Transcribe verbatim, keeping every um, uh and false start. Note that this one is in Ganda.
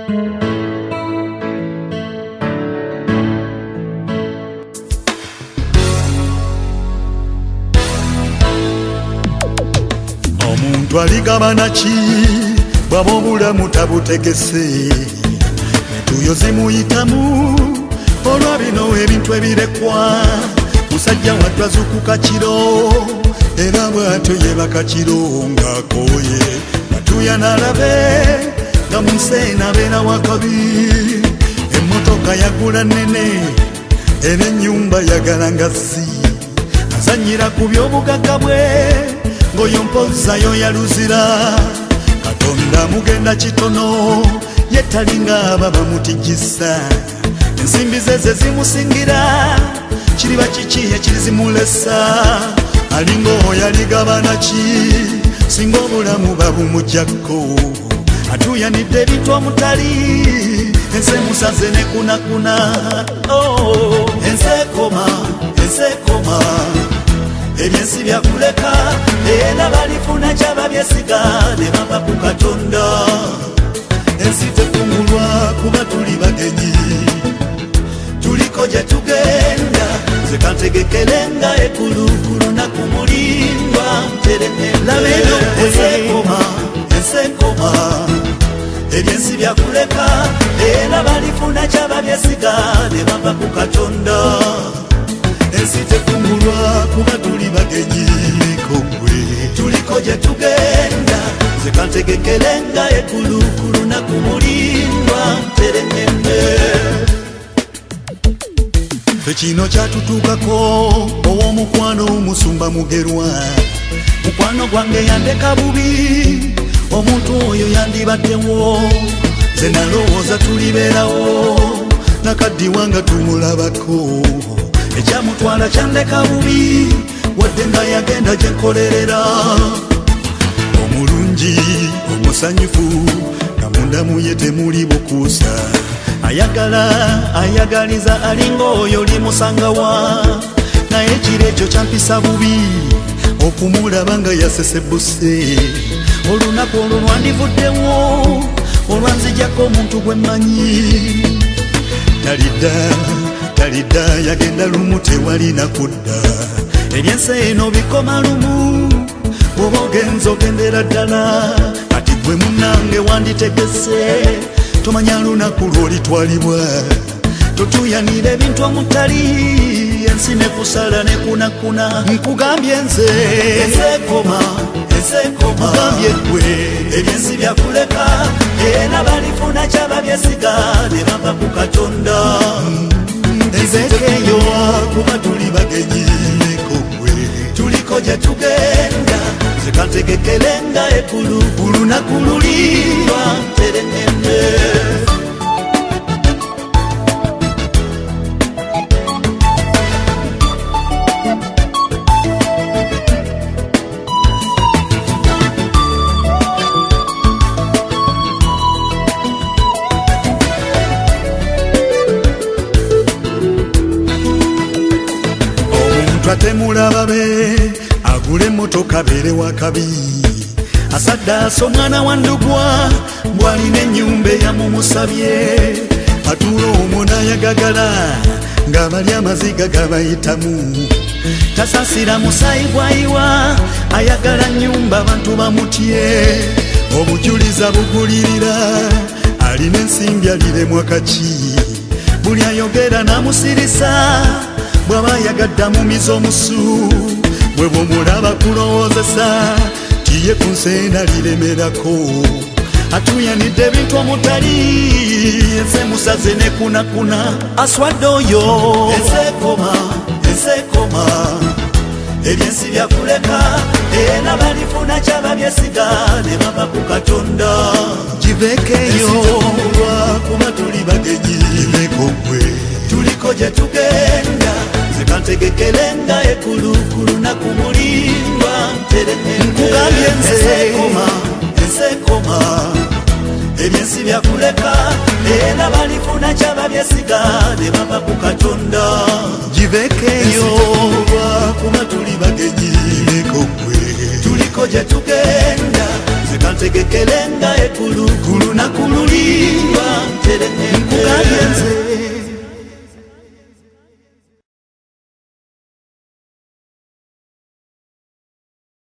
Omuntu aligabana ki bw'aba obulamu tabutegese, entuuyo zimuyitamu olwa bino ebintu ebirekwa. Musajja wattu azuukuka kiro era bw'atyo yeebaka kiro ng'akooye, batuuya n'alabe nga mu nseena abeera wakabi. Emmotoka yagula nnene era ennyumba yagala ngazzi, azannyira ku by'obugagga bwe ng'oyo mpozayo yaluzira. Katonda mugenda kitono ye talinga aba bamutijjisa, ensimbi ze ze zimusingira, kiriba kiki ekirizimulesa. Alinga oyo aligabana ki singa obulamu babumugyako, atuuyanidde ebintu omutali, ense musaze ne kunakuna. Oh, ense ekoma, ense ekoma, ebyensi byakuleka era balifuna kyaba byesiga ne bava ku Katonda. Ensi tekungulwa kuba tuli bagenyi, tuliko gye tugenda, nze kantegekerenga ekulukulu nakumulindwa nteremelabeno. Ensi ekoma, ensi ekoma, ebyensi byakuleka era balifuna kyaba byesiga ne bava ku Katonda. Ensi tekungulwa kuba tuli bagenyi, kongwe tuliko gye tugenda, nze kantegekerenga ekulukulu nakumulindwa nterenyembe. Ekino kyatutuukako ow'omukwano musumba mugerwa, mukwano gwange yandeka bubi, omuntu oyo yandibaddewo, nze nalowooza tulibeerawo, nakaddiwanga tumulabako. Ekyamutwala kyandeka bubi wadde nga yagenda gye nkolerera. Omulungi omusanyufu nga mundamu ye temuli bukuusa, ayagala ayagaliza alinga oyo limusangawa. Naye ekiro ekyo kyampisa bubi okumulaba nga yasesebuse. Olunaku olwo lwandivuddewo olwanzijjako omuntu gwe mmanyi. Talidda talidda yagenda lumu tewalina kudda, ebyensi eno bikoma lumu bw'oba ogenza ogendera ddala. Kati gwe munnange wanditegese, tomanya lunaku lw'olitwalibwa, totuuyanira ebintu omutali, ensi nekusala nekunakuna. Nkugambye nze ensi ekoma, ensi ekoma, nkugambye ggwe ebyensi byakuleka era balifuna kyaba byesiga ne bava ku Katonda. Enzekeyo kuba tuli bagenyi, kongwe tuliko gye tugenda, nze kantegekerenga ekulukulu nakululirwa nterenyembe. Temulaba be agule motoka bere wakabi, asaddaasa omwana wa ndugwa mbwalina ennyumba eyamumusabye. Atuula omwo n'ayagagala ng'abali amaziga gabayitamu, tasasira musaayi gwayiwa, ayagala nnyumba abantu bamutye. Obujuliza bugulirira, alina ensimbi aliremu akaki, buli ayogera n'amusirisa bw'aba yagadda mumiza omusu. Bwe bw'omulaba kulowoozesa tiye ku nseena liremerako, atuuyanidde ebintu omutali, ensi musaze ne kunakuna. Aswadde oyo ensi ekoma, ensi ekoma, ebyensi byakuleka era balifuna kyaba byesiga ne bava ku Katonda. Giveekeyo kuba tuli bagenyi, givekogwe tuliko gye tugenda, nze kantegekerenga ekulukulu nakumulindwa nterenyembe. Nkugambye nze ensi ekoma, ensi ekoma, ebyensi byakuleka era balifuna kyaba byesiga ne bava ku Katonda. Giveekeyo kuba tuli bagenyi, givekogwe tuliko gye tugenda, nze kantegekerenga ekulukulu nakumulindwa